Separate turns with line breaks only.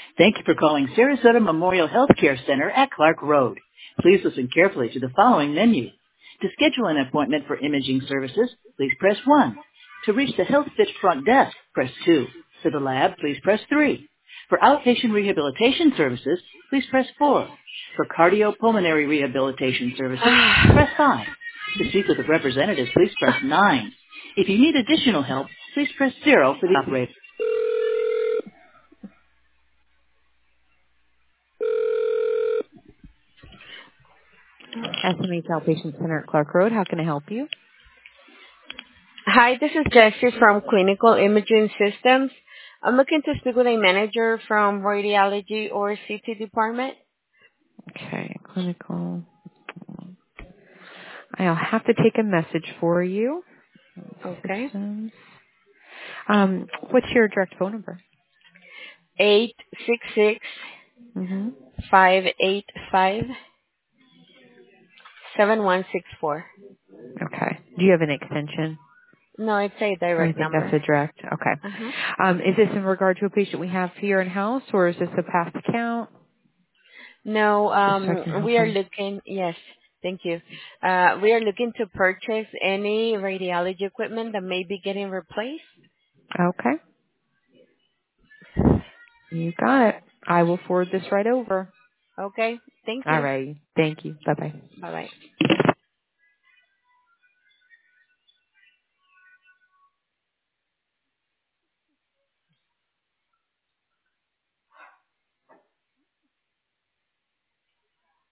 Thank you for calling Sarasota Memorial Healthcare Center at Clark Road. Please listen carefully to the following menu. To schedule an appointment for imaging services, please press 1. To reach the HealthFit front desk, press 2. To the lab, please press 3. For outpatient rehabilitation services, please press 4. For cardiopulmonary rehabilitation services, press 5. To speak with a representative, please press 9. If you need additional help, please press 0 for the operator. SMH Outpatient Center at Clark Road. How can I help you?
Hi, this is Jessie from Clinical Imaging Systems. I'm looking to speak with a manager from radiology or CT department.
Okay, clinical. I'll have to take a message for you.
Okay.
Systems. What's your direct phone number?
866
Mm-hmm.
585 7164.
Okay. Do you have an extension?
No, it's a
Or you
direct
think that's
number.
a direct? Okay.
Uh-huh.
Is this in regard to a patient we have here in house, or is this a past account?
No,
Just so I can help
we are
them.
looking, yes, thank you. We are looking to purchase any radiology equipment that may be getting replaced.
Okay. You got it. I will forward this right over.
Okay, thank
All
you.
right. Thank you. Bye-bye.
Bye-bye.